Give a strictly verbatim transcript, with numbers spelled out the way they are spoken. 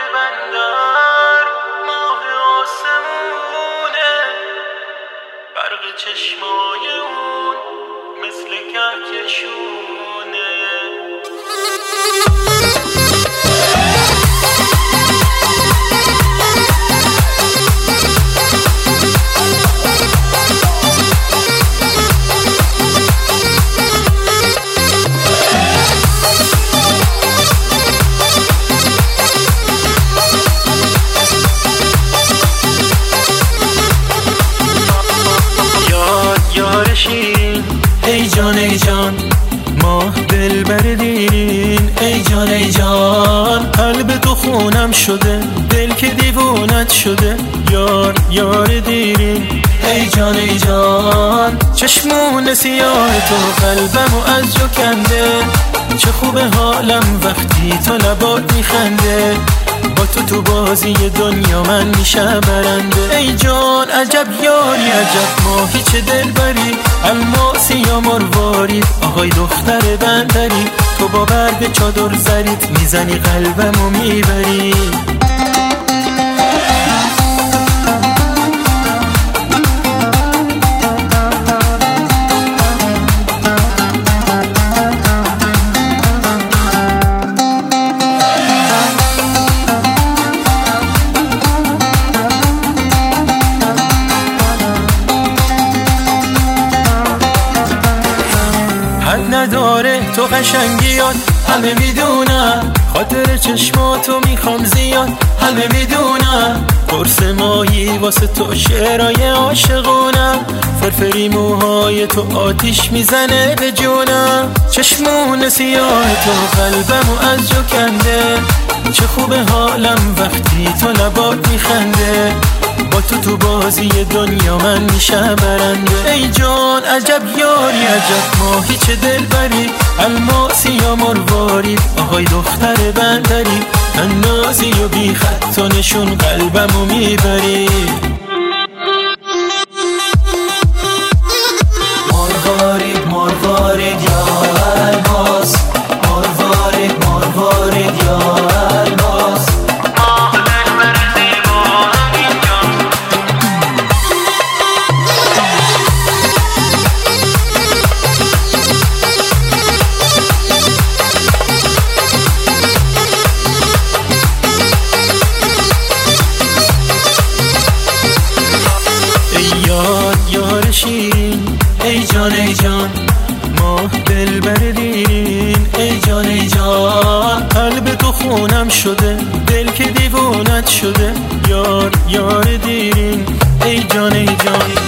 بندر ماه آسمونه، برق چشمای اون مثل کهکشونه. ای جان ای جان ماه دلبر دیرین، ای جان ای جان قلب تو خونم شده، دل که دیوونت شده، یار یار دیرین. ای جان ای جان چشمون سیاه تو قلبمو از جو کنده، چه خوبه حالم وقتی تو لبات میخنده، با تو تو بازی دنیا من میشم برنده. ای جان عجب یاری عجب ماهی چه دلبری، الماسی یا مروارید آهای دختر بندری، تو با برگ چادر زرید میزنی قلبمو میبری. نداره تو قشنگیات همه میدونم، خاطر چشماتو میخوام زیاد همه میدونم، قرص ماهی واسه تو شعرهای عاشقونم، فرفری موهای تو آتیش میزنه به جونم، چشمون سیاه تو قلبمو از جو کنده، چه خوبه حالم وقتی تو لبات میخنده، با تو تو بازی دنیا من میشم برنده. ای جان عجب یاری عجب ماهی چه دلبری، الماسی یا مروارید آهای دختر بندری، من نازی و بی خط و نشون قلبمو میبری. مروارید مروارید یا الماس، مروارید مروارید یا الماس، ای جان ای جان ماه دلبر دیرین، ای جان ای جان قلب تو خونم شده، دل که دیوونت شده، یار یار دیرین. ای جان ای جان